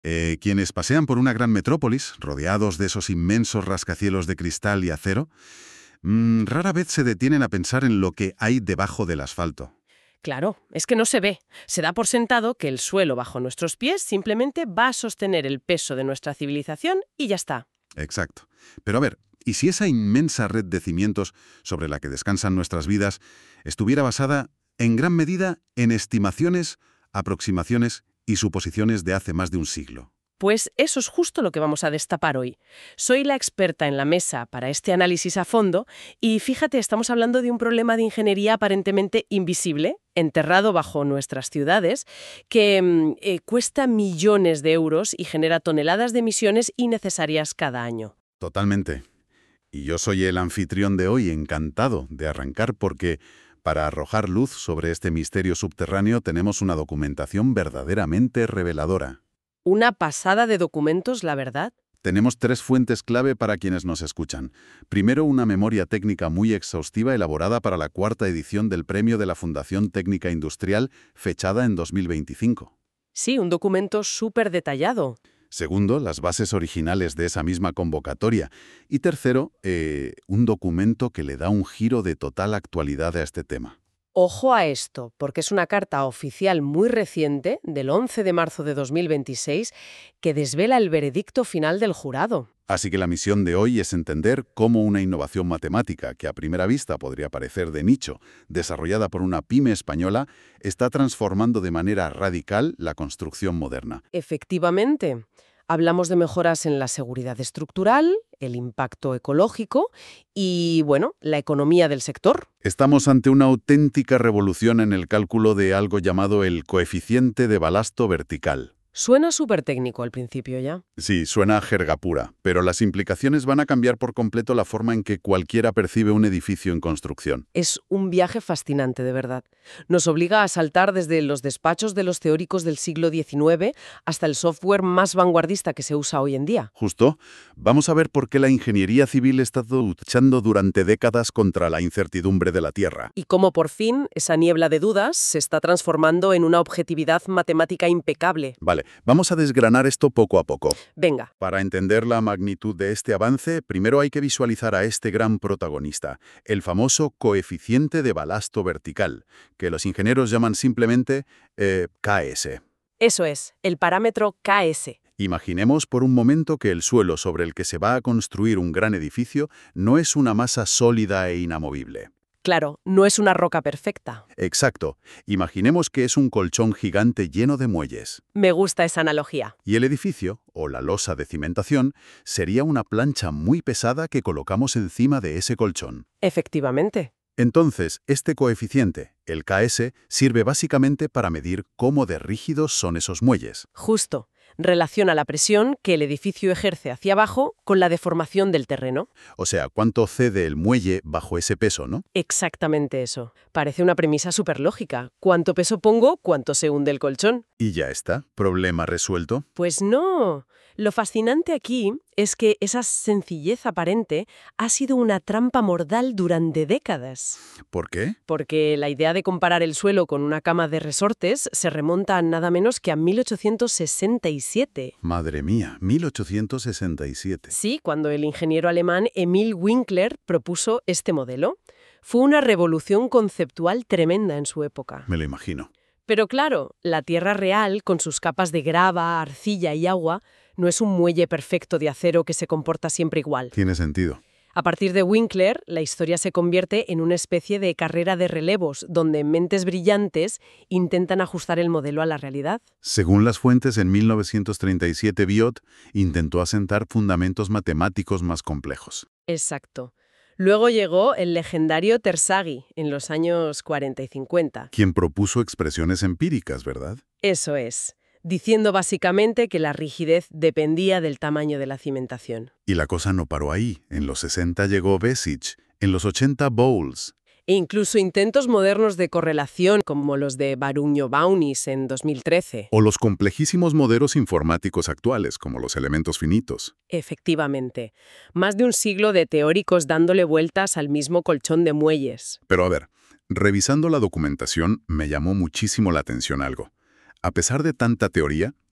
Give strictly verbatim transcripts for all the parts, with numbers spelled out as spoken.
Eh, quienes pasean por una gran metrópolis, rodeados de esos inmensos rascacielos de cristal y acero, mm, rara vez se detienen a pensar en lo que hay debajo del asfalto. Claro, es que no se ve. Se da por sentado que el suelo bajo nuestros pies simplemente va a sostener el peso de nuestra civilización y ya está. Exacto. Pero a ver, ¿y si esa inmensa red de cimientos sobre la que descansan nuestras vidas estuviera basada, en gran medida, en estimaciones, aproximaciones y suposiciones de hace más de un siglo? Pues eso es justo lo que vamos a destapar hoy. Soy la experta en la mesa para este análisis a fondo y fíjate, estamos hablando de un problema de ingeniería aparentemente invisible, enterrado bajo nuestras ciudades, que mm, eh, cuesta millones de euros y genera toneladas de emisiones innecesarias cada año. Totalmente. Y yo soy el anfitrión de hoy, encantado de arrancar porque, para arrojar luz sobre este misterio subterráneo, tenemos una documentación verdaderamente reveladora. Una pasada de documentos, la verdad. Tenemos tres fuentes clave para quienes nos escuchan. Primero, una memoria técnica muy exhaustiva elaborada para la cuarta edición del Premio de la Fundación Técnica Industrial, fechada en dos mil veinticinco. Sí, un documento súper detallado. Segundo, las bases originales de esa misma convocatoria. Y tercero, eh, un documento que le da un giro de total actualidad a este tema. Ojo a esto, porque es una carta oficial muy reciente, del once de marzo de dos mil veintiséis, que desvela el veredicto final del jurado. Así que la misión de hoy es entender cómo una innovación matemática, que a primera vista podría parecer de nicho, desarrollada por una pyme española, está transformando de manera radical la construcción moderna. Efectivamente, hablamos de mejoras en la seguridad estructural, el impacto ecológico y, bueno, la economía del sector. Estamos ante una auténtica revolución en el cálculo de algo llamado el coeficiente de balasto vertical. Suena súper técnico al principio ya. Sí, suena a jerga pura, pero las implicaciones van a cambiar por completo la forma en que cualquiera percibe un edificio en construcción. Es un viaje fascinante, de verdad. Nos obliga a saltar desde los despachos de los teóricos del siglo diecinueve hasta el software más vanguardista que se usa hoy en día. Justo, vamos a ver por qué la ingeniería civil ha estado luchando durante décadas contra la incertidumbre de la Tierra. Y cómo por fin esa niebla de dudas se está transformando en una objetividad matemática impecable. Vale, vamos a desgranar esto poco a poco. Venga. Para entender la magnitud de este avance, primero hay que visualizar a este gran protagonista, el famoso coeficiente de balasto vertical, que los ingenieros llaman simplemente eh, K S. Eso es, el parámetro K S. Imaginemos por un momento que el suelo sobre el que se va a construir un gran edificio no es una masa sólida e inamovible. Claro, no es una roca perfecta. Exacto. Imaginemos que es un colchón gigante lleno de muelles. Me gusta esa analogía. Y el edificio, o la losa de cimentación, sería una plancha muy pesada que colocamos encima de ese colchón. Efectivamente. Entonces, este coeficiente, el K S, sirve básicamente para medir cómo de rígidos son esos muelles. Justo. Relaciona la presión que el edificio ejerce hacia abajo con la deformación del terreno. O sea, cuánto cede el muelle bajo ese peso, ¿no? Exactamente eso. Parece una premisa súper lógica. Cuánto peso pongo, cuánto se hunde el colchón. Y ya está. ¿Problema resuelto? Pues no. Lo fascinante aquí es que esa sencillez aparente ha sido una trampa mortal durante décadas. ¿Por qué? Porque la idea de comparar el suelo con una cama de resortes se remonta a nada menos que a mil ochocientos sesenta y siete. Madre mía, mil ochocientos sesenta y siete. Sí, cuando el ingeniero alemán Emil Winkler propuso este modelo. Fue una revolución conceptual tremenda en su época. Me lo imagino. Pero claro, la Tierra real, con sus capas de grava, arcilla y agua, no es un muelle perfecto de acero que se comporta siempre igual. Tiene sentido. A partir de Winkler, la historia se convierte en una especie de carrera de relevos, donde mentes brillantes intentan ajustar el modelo a la realidad. Según las fuentes, en mil novecientos treinta y siete Biot intentó asentar fundamentos matemáticos más complejos. Exacto. Luego llegó el legendario Terzaghi, en los años cuarenta y cincuenta. Quien propuso expresiones empíricas, ¿verdad? Eso es, diciendo básicamente que la rigidez dependía del tamaño de la cimentación. Y la cosa no paró ahí. En los sesenta llegó Bessich, en los ochenta Bowles. E incluso intentos modernos de correlación, como los de Baruño-Baunis en dos mil trece. O los complejísimos modelos informáticos actuales, como los elementos finitos. Efectivamente. Más de un siglo de teóricos dándole vueltas al mismo colchón de muelles. Pero a ver, revisando la documentación, me llamó muchísimo la atención algo. A pesar de tanta teoría,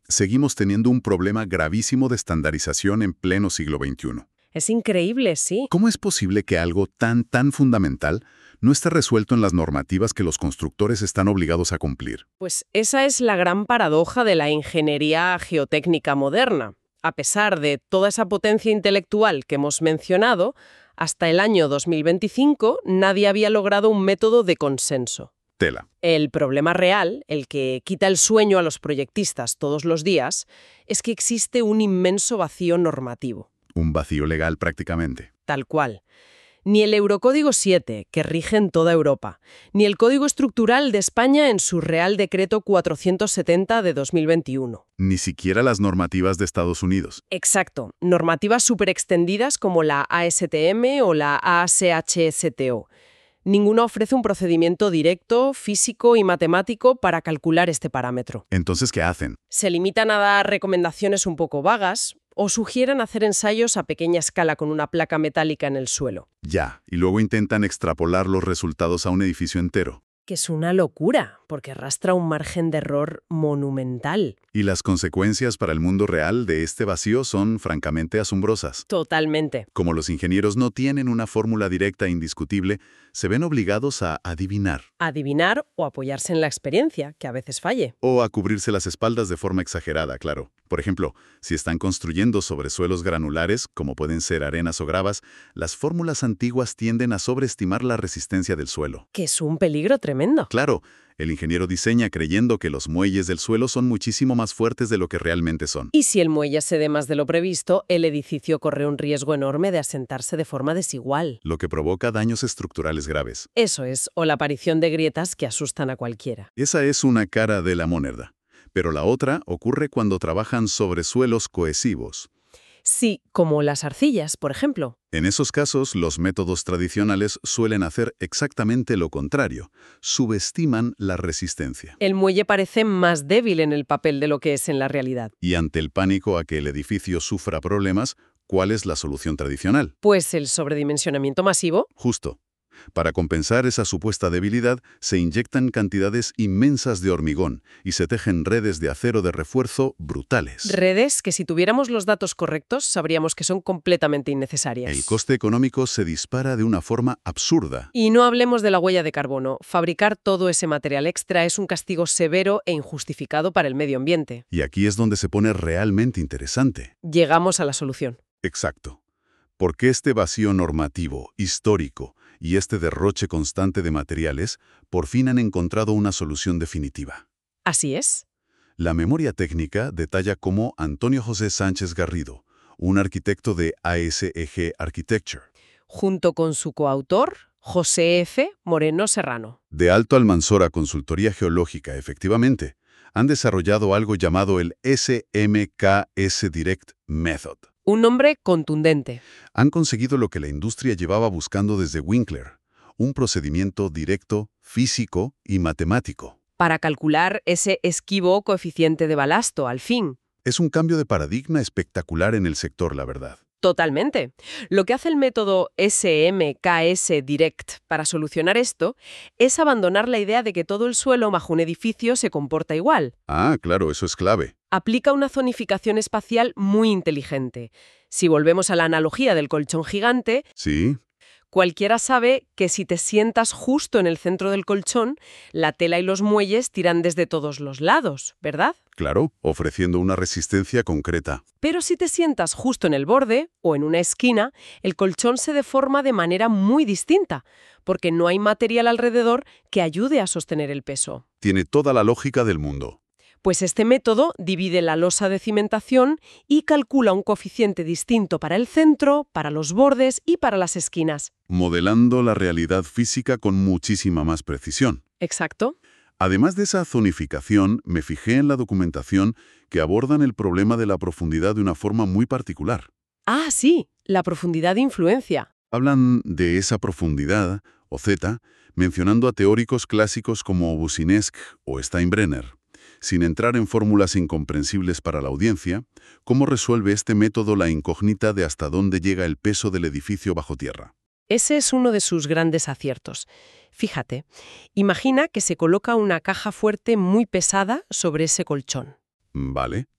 seguimos teniendo un problema gravísimo de estandarización en pleno siglo veintiuno. Es increíble, sí. ¿Cómo es posible que algo tan, tan fundamental no esté resuelto en las normativas que los constructores están obligados a cumplir? Pues esa es la gran paradoja de la ingeniería geotécnica moderna. A pesar de toda esa potencia intelectual que hemos mencionado, hasta el año dos mil veinticinco nadie había logrado un método de consenso. Tela. El problema real, el que quita el sueño a los proyectistas todos los días, es que existe un inmenso vacío normativo. Un vacío legal prácticamente. Tal cual. Ni el Eurocódigo siete, que rige en toda Europa, ni el Código Estructural de España en su Real Decreto cuatrocientos setenta de dos mil veintiuno. Ni siquiera las normativas de Estados Unidos. Exacto. Normativas superextendidas como la A S T M o la A S H S T O. Ninguna ofrece un procedimiento directo, físico y matemático para calcular este parámetro. Entonces, ¿qué hacen? Se limitan a dar recomendaciones un poco vagas o sugieren hacer ensayos a pequeña escala con una placa metálica en el suelo. Ya, y luego intentan extrapolar los resultados a un edificio entero. Que es una locura, porque arrastra un margen de error monumental. Y las consecuencias para el mundo real de este vacío son francamente asombrosas. Totalmente. Como los ingenieros no tienen una fórmula directa e indiscutible, se ven obligados a adivinar. Adivinar o apoyarse en la experiencia, que a veces falle. O a cubrirse las espaldas de forma exagerada, claro. Por ejemplo, si están construyendo sobre suelos granulares, como pueden ser arenas o gravas, las fórmulas antiguas tienden a sobreestimar la resistencia del suelo. Que es un peligro tremendo. Claro, el ingeniero diseña creyendo que los muelles del suelo son muchísimo más fuertes de lo que realmente son. Y si el muelle cede más de lo previsto, el edificio corre un riesgo enorme de asentarse de forma desigual. Lo que provoca daños estructurales graves. Eso es, o la aparición de grietas que asustan a cualquiera. Esa es una cara de la moneda. Pero la otra ocurre cuando trabajan sobre suelos cohesivos. Sí, como las arcillas, por ejemplo. En esos casos, los métodos tradicionales suelen hacer exactamente lo contrario. Subestiman la resistencia. El muelle parece más débil en el papel de lo que es en la realidad. Y ante el pánico a que el edificio sufra problemas, ¿cuál es la solución tradicional? Pues el sobredimensionamiento masivo. Justo. Para compensar esa supuesta debilidad, se inyectan cantidades inmensas de hormigón y se tejen redes de acero de refuerzo brutales. Redes que si tuviéramos los datos correctos sabríamos que son completamente innecesarias. El coste económico se dispara de una forma absurda. Y no hablemos de la huella de carbono. Fabricar todo ese material extra es un castigo severo e injustificado para el medio ambiente. Y aquí es donde se pone realmente interesante. Llegamos a la solución. Exacto. ¿Por qué este vacío normativo, histórico, y este derroche constante de materiales por fin han encontrado una solución definitiva? Así es. La memoria técnica detalla cómo Antonio José Sánchez Garrido, un arquitecto de A S E G Architecture, junto con su coautor, José F. Moreno Serrano, de Alto Almanzora Consultoría Geológica, efectivamente, han desarrollado algo llamado el S M K S Direct Method. Un nombre contundente. Han conseguido lo que la industria llevaba buscando desde Winkler, un procedimiento directo, físico y matemático. Para calcular ese esquivo coeficiente de balasto, al fin. Es un cambio de paradigma espectacular en el sector, la verdad. Totalmente. Lo que hace el método S M K S Direct para solucionar esto es abandonar la idea de que todo el suelo bajo un edificio se comporta igual. Ah, claro, eso es clave. Aplica una zonificación espacial muy inteligente. Si volvemos a la analogía del colchón gigante, Sí. cualquiera sabe que si te sientas justo en el centro del colchón, la tela y los muelles tiran desde todos los lados, ¿verdad? Claro, ofreciendo una resistencia concreta. Pero si te sientas justo en el borde o en una esquina, el colchón se deforma de manera muy distinta, porque no hay material alrededor que ayude a sostener el peso. Tiene toda la lógica del mundo. Pues este método divide la losa de cimentación y calcula un coeficiente distinto para el centro, para los bordes y para las esquinas. Modelando la realidad física con muchísima más precisión. Exacto. Además de esa zonificación, me fijé en la documentación que abordan el problema de la profundidad de una forma muy particular. Ah, sí, la profundidad de influencia. Hablan de esa profundidad, o Z, mencionando a teóricos clásicos como Boussinesq o Steinbrenner. Sin entrar en fórmulas incomprensibles para la audiencia, ¿cómo resuelve este método la incógnita de hasta dónde llega el peso del edificio bajo tierra? Ese es uno de sus grandes aciertos. Fíjate, imagina que se coloca una caja fuerte muy pesada sobre ese colchón. Vale.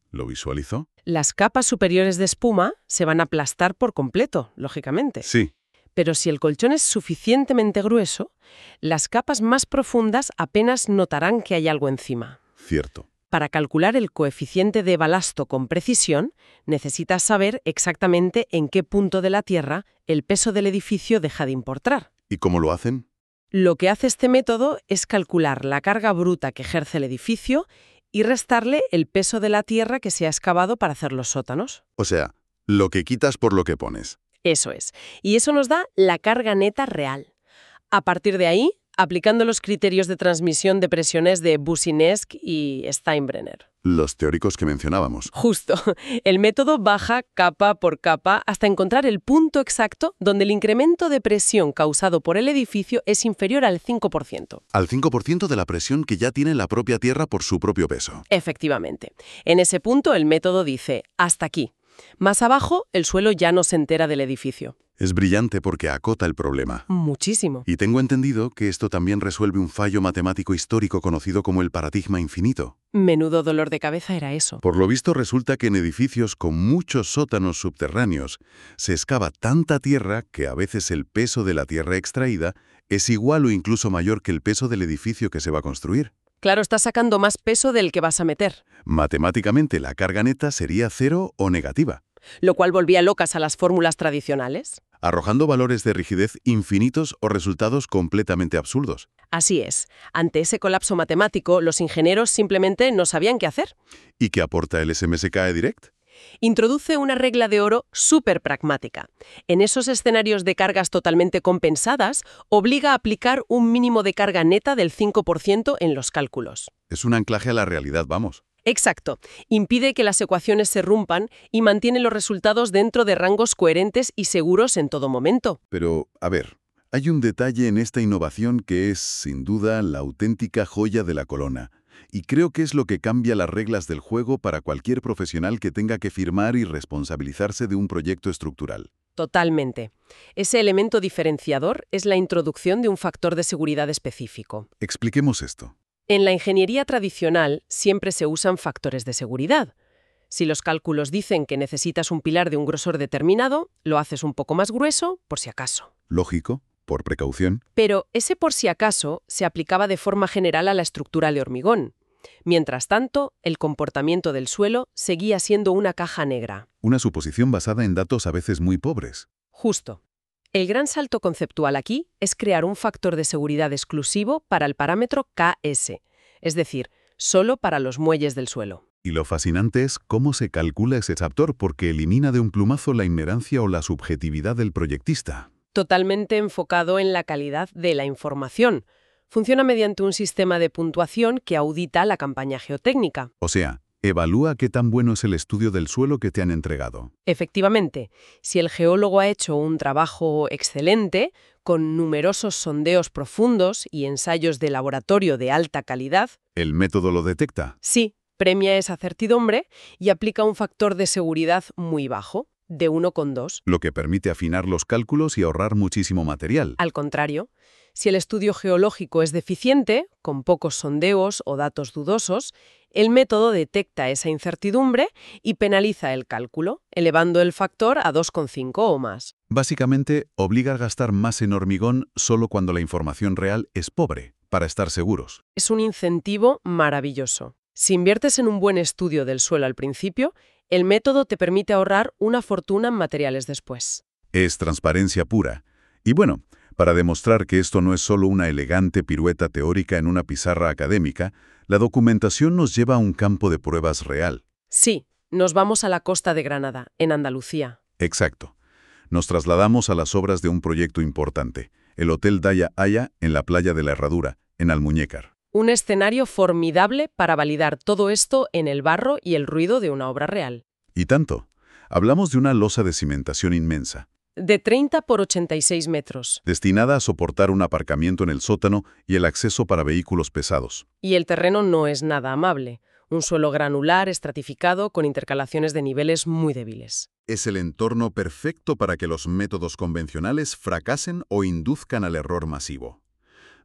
¿Lo visualizó? Las capas superiores de espuma se van a aplastar por completo, lógicamente. Sí. Pero si el colchón es suficientemente grueso, las capas más profundas apenas notarán que hay algo encima. Cierto. Para calcular el coeficiente de balasto con precisión, necesitas saber exactamente en qué punto de la Tierra el peso del edificio deja de importar. ¿Y cómo lo hacen? Lo que hace este método es calcular la carga bruta que ejerce el edificio y restarle el peso de la tierra que se ha excavado para hacer los sótanos. O sea, lo que quitas por lo que pones. Eso es. Y eso nos da la carga neta real. A partir de ahí, aplicando los criterios de transmisión de presiones de Boussinesq y Steinbrenner. Los teóricos que mencionábamos. Justo. El método baja capa por capa hasta encontrar el punto exacto donde el incremento de presión causado por el edificio es inferior al cinco por ciento. Al cinco por ciento de la presión que ya tiene la propia Tierra por su propio peso. Efectivamente. En ese punto el método dice, hasta aquí. Más abajo, el suelo ya no se entera del edificio. Es brillante porque acota el problema. Muchísimo. Y tengo entendido que esto también resuelve un fallo matemático histórico conocido como el paradigma infinito. Menudo dolor de cabeza era eso. Por lo visto resulta que en edificios con muchos sótanos subterráneos se excava tanta tierra que a veces el peso de la tierra extraída es igual o incluso mayor que el peso del edificio que se va a construir. Claro, estás sacando más peso del que vas a meter. Matemáticamente la carga neta sería cero o negativa, Lo cual volvía locas a las fórmulas tradicionales. arrojando valores de rigidez infinitos o resultados completamente absurdos. Así es. Ante ese colapso matemático, los ingenieros simplemente no sabían qué hacer. ¿Y qué aporta el S M S K E Direct? Introduce una regla de oro súper pragmática. En esos escenarios de cargas totalmente compensadas, obliga a aplicar un mínimo de carga neta del cinco por ciento en los cálculos. Es un anclaje a la realidad, vamos. Exacto. Impide que las ecuaciones se rompan y mantiene los resultados dentro de rangos coherentes y seguros en todo momento. Pero, a ver, hay un detalle en esta innovación que es, sin duda, la auténtica joya de la corona. Y creo que es lo que cambia las reglas del juego para cualquier profesional que tenga que firmar y responsabilizarse de un proyecto estructural. Totalmente. Ese elemento diferenciador es la introducción de un factor de seguridad específico. Expliquemos esto. En la ingeniería tradicional siempre se usan factores de seguridad. Si los cálculos dicen que necesitas un pilar de un grosor determinado, lo haces un poco más grueso, por si acaso. Lógico, por precaución. Pero ese por si acaso se aplicaba de forma general a la estructura de hormigón. Mientras tanto, el comportamiento del suelo seguía siendo una caja negra. Una suposición basada en datos a veces muy pobres. Justo. El gran salto conceptual aquí es crear un factor de seguridad exclusivo para el parámetro K S, es decir, solo para los muelles del suelo. Y lo fascinante es cómo se calcula ese factor porque elimina de un plumazo la inmerancia o la subjetividad del proyectista. Totalmente enfocado en la calidad de la información. Funciona mediante un sistema de puntuación que audita la campaña geotécnica. O sea, evalúa qué tan bueno es el estudio del suelo que te han entregado. Efectivamente, si el geólogo ha hecho un trabajo excelente, con numerosos sondeos profundos y ensayos de laboratorio de alta calidad, ¿El método lo detecta? sí, premia esa certidumbre y aplica un factor de seguridad muy bajo, de uno coma dos. Lo que permite afinar los cálculos y ahorrar muchísimo material. Al contrario, si el estudio geológico es deficiente, con pocos sondeos o datos dudosos, el método detecta esa incertidumbre y penaliza el cálculo, elevando el factor a dos coma cinco o más. Básicamente, obliga a gastar más en hormigón solo cuando la información real es pobre, para estar seguros. Es un incentivo maravilloso. Si inviertes en un buen estudio del suelo al principio, el método te permite ahorrar una fortuna en materiales después. Es transparencia pura. Y bueno, para demostrar que esto no es solo una elegante pirueta teórica en una pizarra académica, la documentación nos lleva a un campo de pruebas real. Sí, nos vamos a la costa de Granada, en Andalucía. Exacto. Nos trasladamos a las obras de un proyecto importante, el Hotel Daya Aya en la playa de la Herradura, en Almuñécar. Un escenario formidable para validar todo esto en el barro y el ruido de una obra real. Y tanto. Hablamos de una losa de cimentación inmensa, De treinta por ochenta y seis metros. destinada a soportar un aparcamiento en el sótano y el acceso para vehículos pesados. Y el terreno no es nada amable. Un suelo granular, estratificado, con intercalaciones de niveles muy débiles. Es el entorno perfecto para que los métodos convencionales fracasen o induzcan al error masivo.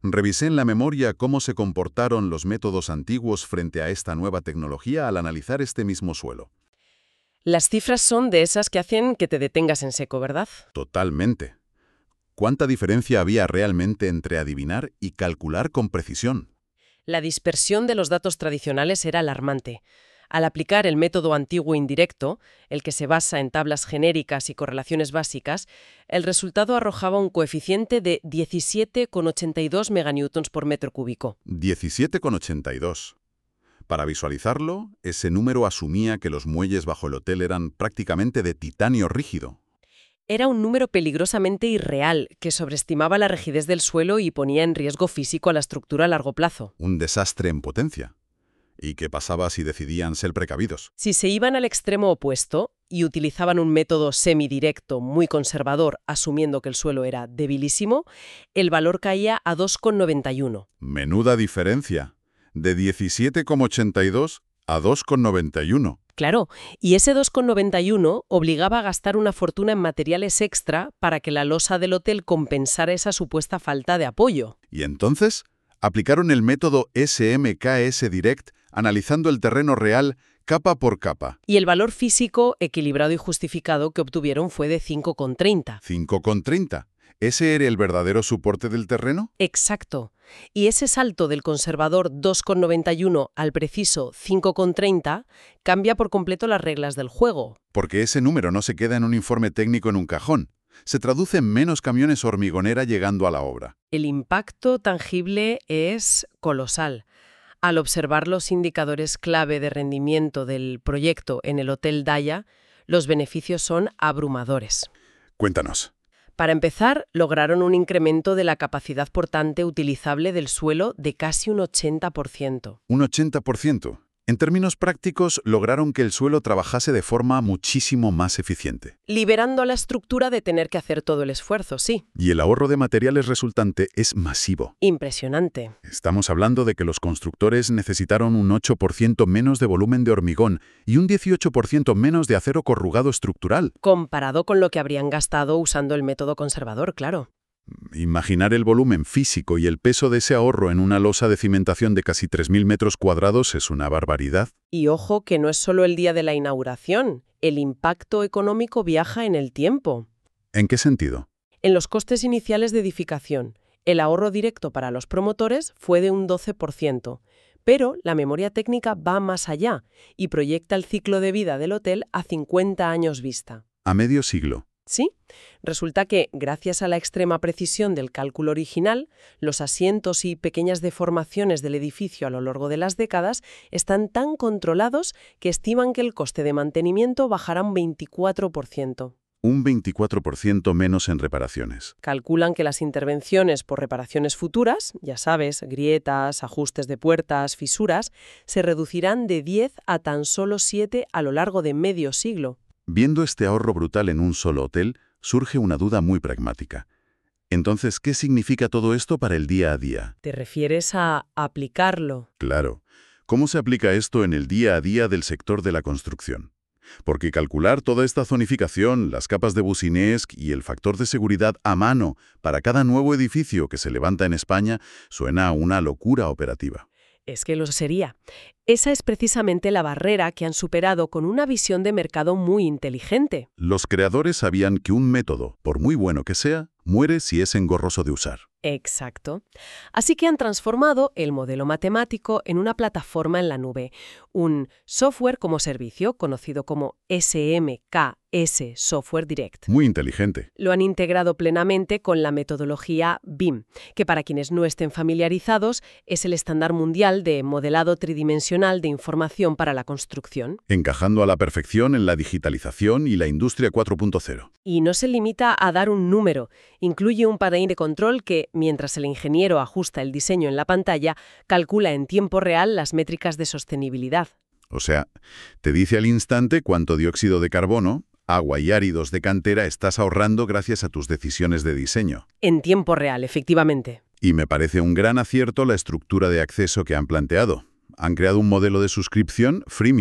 Revisé en la memoria cómo se comportaron los métodos antiguos frente a esta nueva tecnología al analizar este mismo suelo. Las cifras son de esas que hacen que te detengas en seco, ¿verdad? Totalmente. ¿Cuánta diferencia había realmente entre adivinar y calcular con precisión? La dispersión de los datos tradicionales era alarmante. Al aplicar el método antiguo indirecto, el que se basa en tablas genéricas y correlaciones básicas, el resultado arrojaba un coeficiente de diecisiete coma ochenta y dos meganewtons por metro cúbico. diecisiete coma ochenta y dos. Para visualizarlo, ese número asumía que los muelles bajo el hotel eran prácticamente de titanio rígido. Era un número peligrosamente irreal que sobreestimaba la rigidez del suelo y ponía en riesgo físico a la estructura a largo plazo. Un desastre en potencia. ¿Y qué pasaba si decidían ser precavidos? Si se iban al extremo opuesto y utilizaban un método semidirecto muy conservador, asumiendo que el suelo era debilísimo, el valor caía a dos coma noventa y uno. Menuda diferencia. De diecisiete coma ochenta y dos a dos coma noventa y uno. Claro, y ese dos coma noventa y uno obligaba a gastar una fortuna en materiales extra para que la losa del hotel compensara esa supuesta falta de apoyo. Y entonces, aplicaron el método S M K S Direct, analizando el terreno real capa por capa. Y el valor físico equilibrado y justificado que obtuvieron fue de cinco coma treinta. cinco coma treinta. ¿Ese era el verdadero soporte del terreno? Exacto. Y ese salto del conservador dos coma noventa y uno al preciso cinco coma treinta cambia por completo las reglas del juego. Porque ese número no se queda en un informe técnico en un cajón. Se traduce en menos camiones hormigonera llegando a la obra. El impacto tangible es colosal. Al observar los indicadores clave de rendimiento del proyecto en el Hotel Daya, los beneficios son abrumadores. Cuéntanos. Para empezar, lograron un incremento de la capacidad portante utilizable del suelo de casi un ochenta por ciento. Un ochenta por ciento. En términos prácticos, lograron que el suelo trabajase de forma muchísimo más eficiente. Liberando a la estructura de tener que hacer todo el esfuerzo, sí. Y el ahorro de materiales resultante es masivo. Impresionante. Estamos hablando de que los constructores necesitaron un ocho por ciento menos de volumen de hormigón y un dieciocho por ciento menos de acero corrugado estructural. Comparado con lo que habrían gastado usando el método conservador, claro. Imaginar el volumen físico y el peso de ese ahorro en una losa de cimentación de casi tres mil metros cuadrados es una barbaridad. Y ojo que no es solo el día de la inauguración. El impacto económico viaja en el tiempo. ¿En qué sentido? En los costes iniciales de edificación, el ahorro directo para los promotores fue de un doce por ciento. Pero la memoria técnica va más allá y proyecta el ciclo de vida del hotel a cincuenta años vista. A medio siglo. Sí, resulta que, gracias a la extrema precisión del cálculo original, los asientos y pequeñas deformaciones del edificio a lo largo de las décadas están tan controlados que estiman que el coste de mantenimiento bajará un veinticuatro por ciento. Un veinticuatro por ciento menos en reparaciones. Calculan que las intervenciones por reparaciones futuras, ya sabes, grietas, ajustes de puertas, fisuras, se reducirán de diez a tan solo siete a lo largo de medio siglo. Viendo este ahorro brutal en un solo hotel, surge una duda muy pragmática. Entonces, ¿qué significa todo esto para el día a día? ¿Te refieres a aplicarlo? Claro. ¿Cómo se aplica esto en el día a día del sector de la construcción? Porque calcular toda esta zonificación, las capas de Businesc y el factor de seguridad a mano para cada nuevo edificio que se levanta en España suena a una locura operativa. Es que lo sería. Esa es precisamente la barrera que han superado con una visión de mercado muy inteligente. Los creadores sabían que un método, por muy bueno que sea, muere si es engorroso de usar. Exacto. Así que han transformado el modelo matemático en una plataforma en la nube, un software como servicio conocido como S M K S Software Direct. Muy inteligente. Lo han integrado plenamente con la metodología B I M, que para quienes no estén familiarizados es el estándar mundial de modelado tridimensional de información para la construcción. Encajando a la perfección en la digitalización y la industria cuatro punto cero. Y no se limita a dar un número, incluye un panel de control que, mientras el ingeniero ajusta el diseño en la pantalla, calcula en tiempo real las métricas de sostenibilidad. O sea, te dice al instante cuánto dióxido de carbono, agua y áridos de cantera estás ahorrando gracias a tus decisiones de diseño. En tiempo real, efectivamente. Y me parece un gran acierto la estructura de acceso que han planteado. Han creado un modelo de suscripción freemium.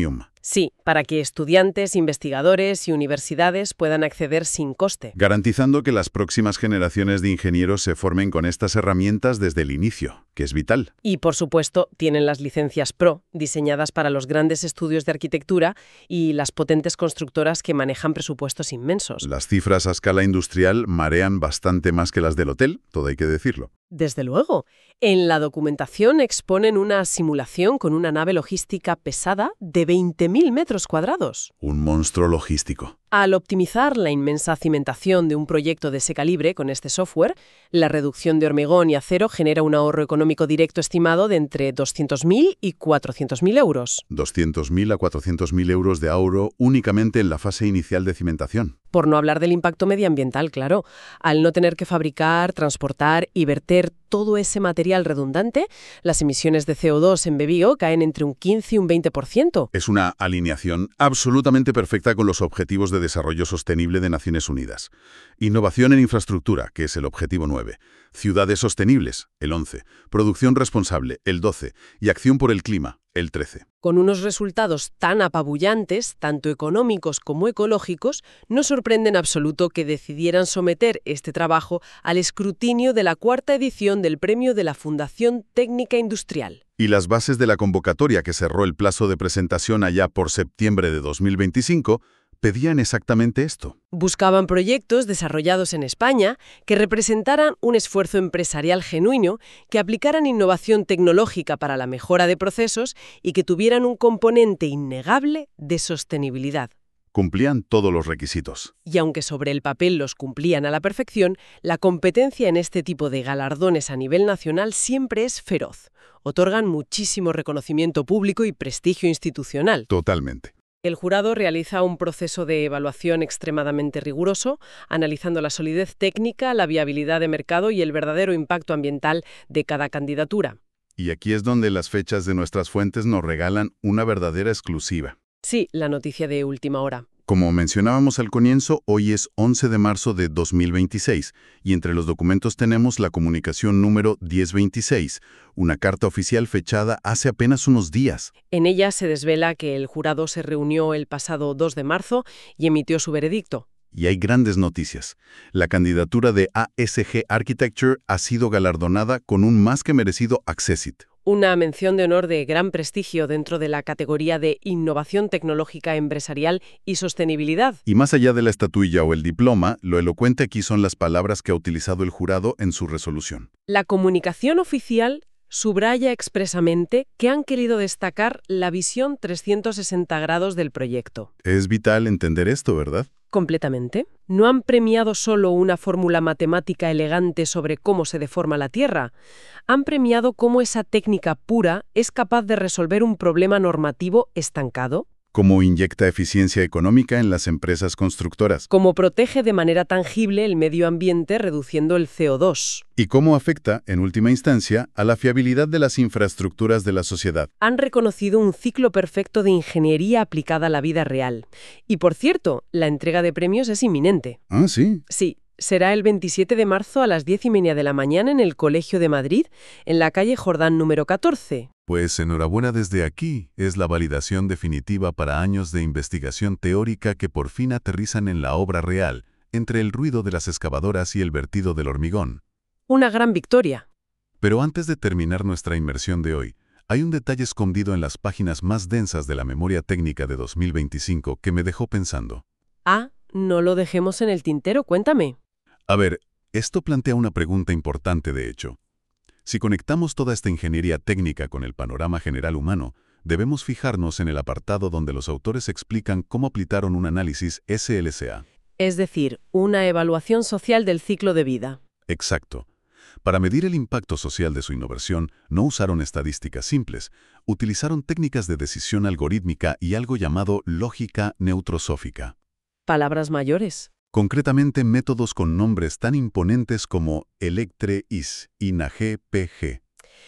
Sí, para que estudiantes, investigadores y universidades puedan acceder sin coste. Garantizando que las próximas generaciones de ingenieros se formen con estas herramientas desde el inicio, que es vital. Y, por supuesto, tienen las licencias Pro, diseñadas para los grandes estudios de arquitectura y las potentes constructoras que manejan presupuestos inmensos. Las cifras a escala industrial marean bastante más que las del hotel, todo hay que decirlo. Desde luego. En la documentación exponen una simulación con una nave logística pesada de veinte mil metros cuadrados. Un monstruo logístico. Al optimizar la inmensa cimentación de un proyecto de ese calibre con este software, la reducción de hormigón y acero genera un ahorro económico directo estimado de entre doscientos mil y cuatrocientos mil euros. doscientos mil a cuatrocientos mil euros de ahorro únicamente en la fase inicial de cimentación. Por no hablar del impacto medioambiental, claro. Al no tener que fabricar, transportar y verter todo ese material redundante, las emisiones de C O dos en BeBio caen entre un quince y un veinte por ciento. Es una alineación absolutamente perfecta con los Objetivos de Desarrollo Sostenible de Naciones Unidas. Innovación en infraestructura, que es el objetivo nueve. Ciudades sostenibles, el once. Producción responsable, el doce. Y acción por el clima, el trece. Con unos resultados tan apabullantes, tanto económicos como ecológicos, no sorprende en absoluto que decidieran someter este trabajo al escrutinio de la cuarta edición del Premio de la Fundación Técnica Industrial. Y las bases de la convocatoria que cerró el plazo de presentación allá por septiembre de dos mil veinticinco pedían exactamente esto. Buscaban proyectos desarrollados en España que representaran un esfuerzo empresarial genuino, que aplicaran innovación tecnológica para la mejora de procesos y que tuvieran un componente innegable de sostenibilidad. Cumplían todos los requisitos. Y aunque sobre el papel los cumplían a la perfección, la competencia en este tipo de galardones a nivel nacional siempre es feroz. Otorgan muchísimo reconocimiento público y prestigio institucional. Totalmente. El jurado realiza un proceso de evaluación extremadamente riguroso, analizando la solidez técnica, la viabilidad de mercado y el verdadero impacto ambiental de cada candidatura. Y aquí es donde las fechas de nuestras fuentes nos regalan una verdadera exclusiva. Sí, la noticia de última hora. Como mencionábamos al comienzo, hoy es once de marzo de dos mil veintiséis y entre los documentos tenemos la comunicación número diez veintiséis, una carta oficial fechada hace apenas unos días. En ella se desvela que el jurado se reunió el pasado dos de marzo y emitió su veredicto. Y hay grandes noticias. La candidatura de A S G Architecture ha sido galardonada con un más que merecido Accessit. Una mención de honor de gran prestigio dentro de la categoría de innovación tecnológica empresarial y sostenibilidad. Y más allá de la estatuilla o el diploma, lo elocuente aquí son las palabras que ha utilizado el jurado en su resolución. La comunicación oficial subraya expresamente que han querido destacar la visión trescientos sesenta grados del proyecto. Es vital entender esto, ¿verdad? Completamente. No han premiado solo una fórmula matemática elegante sobre cómo se deforma la Tierra. Han premiado cómo esa técnica pura es capaz de resolver un problema normativo estancado. Cómo inyecta eficiencia económica en las empresas constructoras. Cómo protege de manera tangible el medio ambiente reduciendo el C O dos. Y cómo afecta, en última instancia, a la fiabilidad de las infraestructuras de la sociedad. Han reconocido un ciclo perfecto de ingeniería aplicada a la vida real. Y, por cierto, la entrega de premios es inminente. Ah, ¿sí? Sí. Será el veintisiete de marzo a las diez y media de la mañana en el Colegio de Madrid, en la calle Jordán número catorce. Pues enhorabuena desde aquí, es la validación definitiva para años de investigación teórica que por fin aterrizan en la obra real, entre el ruido de las excavadoras y el vertido del hormigón. Una gran victoria. Pero antes de terminar nuestra inmersión de hoy, hay un detalle escondido en las páginas más densas de la memoria técnica de dos mil veinticinco que me dejó pensando. Ah, no lo dejemos en el tintero, cuéntame. A ver, esto plantea una pregunta importante de hecho. Si conectamos toda esta ingeniería técnica con el panorama general humano, debemos fijarnos en el apartado donde los autores explican cómo aplicaron un análisis S L C A. Es decir, una evaluación social del ciclo de vida. Exacto. Para medir el impacto social de su innovación, no usaron estadísticas simples, utilizaron técnicas de decisión algorítmica y algo llamado lógica neutrosófica. Palabras mayores. Concretamente, métodos con nombres tan imponentes como ELECTRE-I S, INAGE-P G.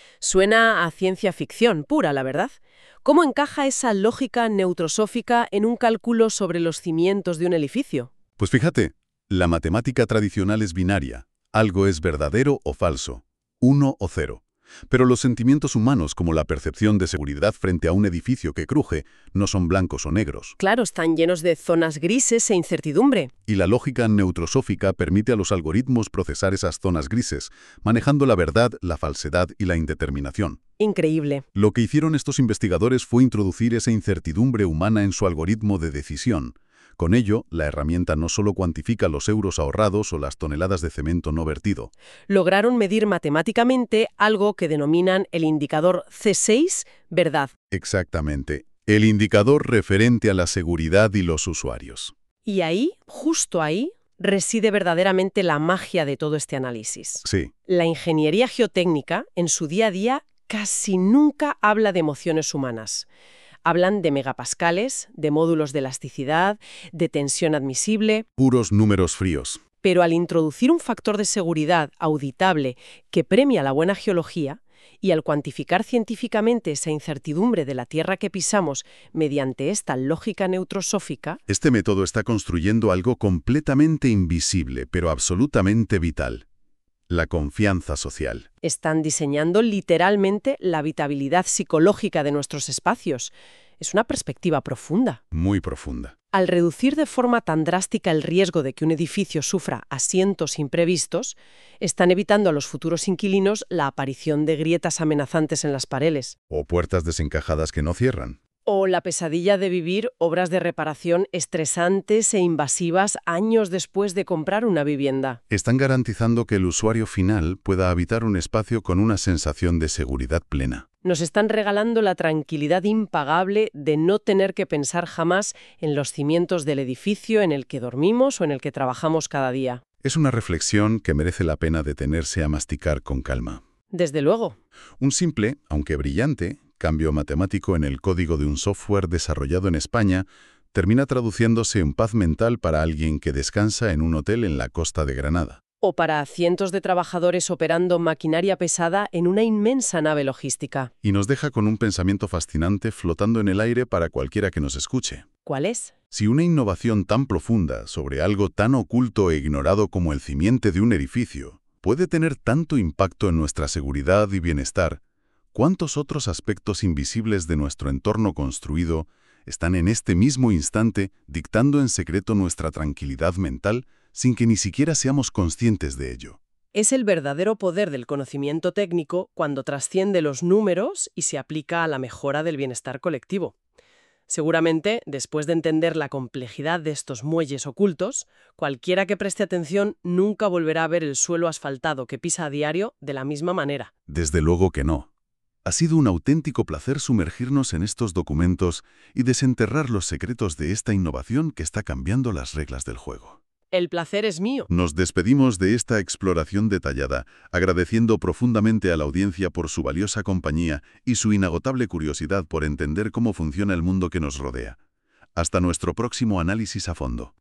Suena a ciencia ficción pura, la verdad. ¿Cómo encaja esa lógica neutrosófica en un cálculo sobre los cimientos de un edificio? Pues fíjate, la matemática tradicional es binaria. Algo es verdadero o falso, uno o cero. Pero los sentimientos humanos, como la percepción de seguridad frente a un edificio que cruje, no son blancos o negros. Claro, están llenos de zonas grises e incertidumbre. Y la lógica neurosófica permite a los algoritmos procesar esas zonas grises, manejando la verdad, la falsedad y la indeterminación. Increíble. Lo que hicieron estos investigadores fue introducir esa incertidumbre humana en su algoritmo de decisión. Con ello, la herramienta no solo cuantifica los euros ahorrados o las toneladas de cemento no vertido. Lograron medir matemáticamente algo que denominan el indicador C seis, ¿verdad? Exactamente. El indicador referente a la seguridad y los usuarios. Y ahí, justo ahí, reside verdaderamente la magia de todo este análisis. Sí. La ingeniería geotécnica, en su día a día, casi nunca habla de emociones humanas. Hablan de megapascales, de módulos de elasticidad, de tensión admisible. Puros números fríos. Pero al introducir un factor de seguridad auditable que premia la buena geología, y al cuantificar científicamente esa incertidumbre de la Tierra que pisamos mediante esta lógica neutrosófica, Este método está construyendo algo completamente invisible, pero absolutamente vital: la confianza social. están diseñando literalmente la habitabilidad psicológica de nuestros espacios. Es una perspectiva profunda. Muy profunda. Al reducir de forma tan drástica el riesgo de que un edificio sufra asientos imprevistos, están evitando a los futuros inquilinos la aparición de grietas amenazantes en las paredes. O puertas desencajadas que no cierran. O la pesadilla de vivir obras de reparación estresantes e invasivas años después de comprar una vivienda. Están garantizando que el usuario final pueda habitar un espacio con una sensación de seguridad plena. Nos están regalando la tranquilidad impagable de no tener que pensar jamás en los cimientos del edificio en el que dormimos o en el que trabajamos cada día. Es una reflexión que merece la pena detenerse a masticar con calma. Desde luego. Un simple, aunque brillante, cambio matemático en el código de un software desarrollado en España termina traduciéndose en paz mental para alguien que descansa en un hotel en la costa de Granada. O para cientos de trabajadores operando maquinaria pesada en una inmensa nave logística. Y nos deja con un pensamiento fascinante flotando en el aire para cualquiera que nos escuche. ¿Cuál es? Si una innovación tan profunda sobre algo tan oculto e ignorado como el cimiento de un edificio puede tener tanto impacto en nuestra seguridad y bienestar, ¿cuántos otros aspectos invisibles de nuestro entorno construido están en este mismo instante dictando en secreto nuestra tranquilidad mental sin que ni siquiera seamos conscientes de ello? Es el verdadero poder del conocimiento técnico cuando trasciende los números y se aplica a la mejora del bienestar colectivo. Seguramente, después de entender la complejidad de estos muelles ocultos, cualquiera que preste atención nunca volverá a ver el suelo asfaltado que pisa a diario de la misma manera. Desde luego que no. Ha sido un auténtico placer sumergirnos en estos documentos y desenterrar los secretos de esta innovación que está cambiando las reglas del juego. El placer es mío. Nos despedimos de esta exploración detallada, agradeciendo profundamente a la audiencia por su valiosa compañía y su inagotable curiosidad por entender cómo funciona el mundo que nos rodea. Hasta nuestro próximo análisis a fondo.